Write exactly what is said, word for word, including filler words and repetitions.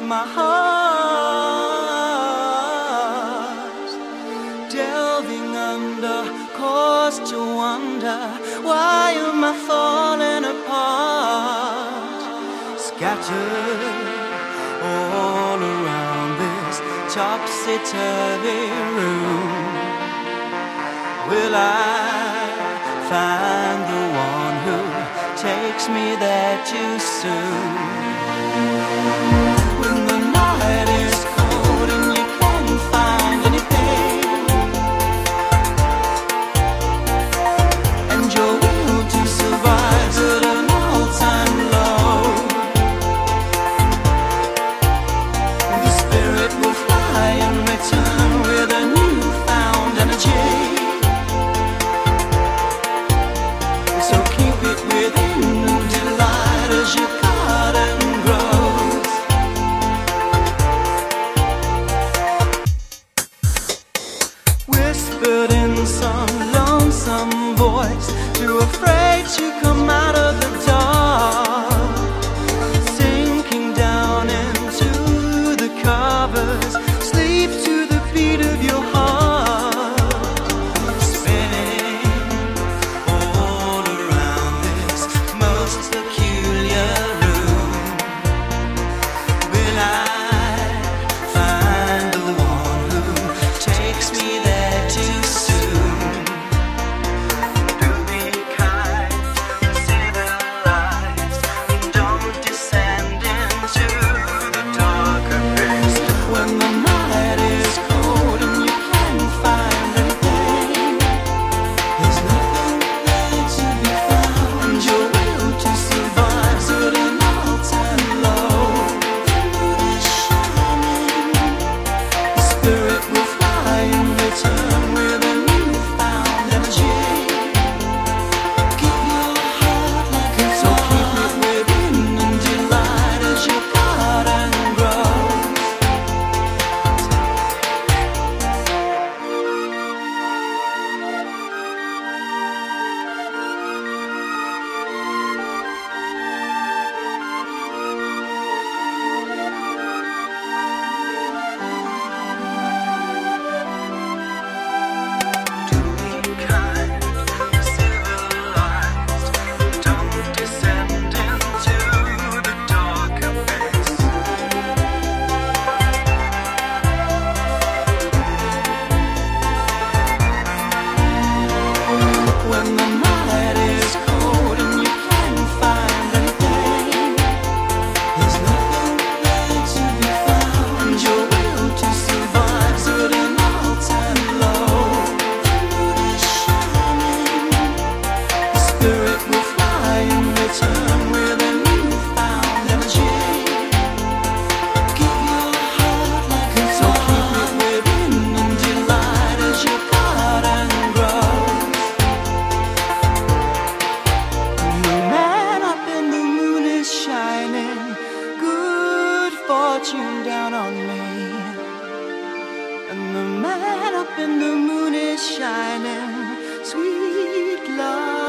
my heart, delving under, cause to wonder, why am I falling apart? Scattered all around this topsy-turvy room, will I find the one who takes me there too soon? When the night is cold and you can't find anything, and your will to survive's at an all-time low, the spirit will fly and return with a newfound energy. So keep it within and delight as your garden grows. Whispered in some lonesome voice, too afraid to come out of the dark, sinking down into the covers, sleep to the beat of your heart, spinning all around this most peculiar room. Will I find the one who takes me there too soon? Do be kind, civilize, don't descend into the darker pits. When the night is cold and you can't find anything, there's nothing there to be found. Your will to survive's at an all-time low. The moon is shining, the spirit will fly and return with a newfound energy. Keep your heart like a so keep it within and delight as your garden grows. Do be kind, civilized, don't descend into the darker pits. When the night is cold and you can't find anything, there's nothing there to be found. Your will to survive's at an all-time low. The moon is shining, the spirit will fly and return with a newfound energy. Keep your heart like a so keep it within and delight as your garden grows. The man up in the moon is shining, good fortune down on me. And the man up in the moon is shining, sweet love.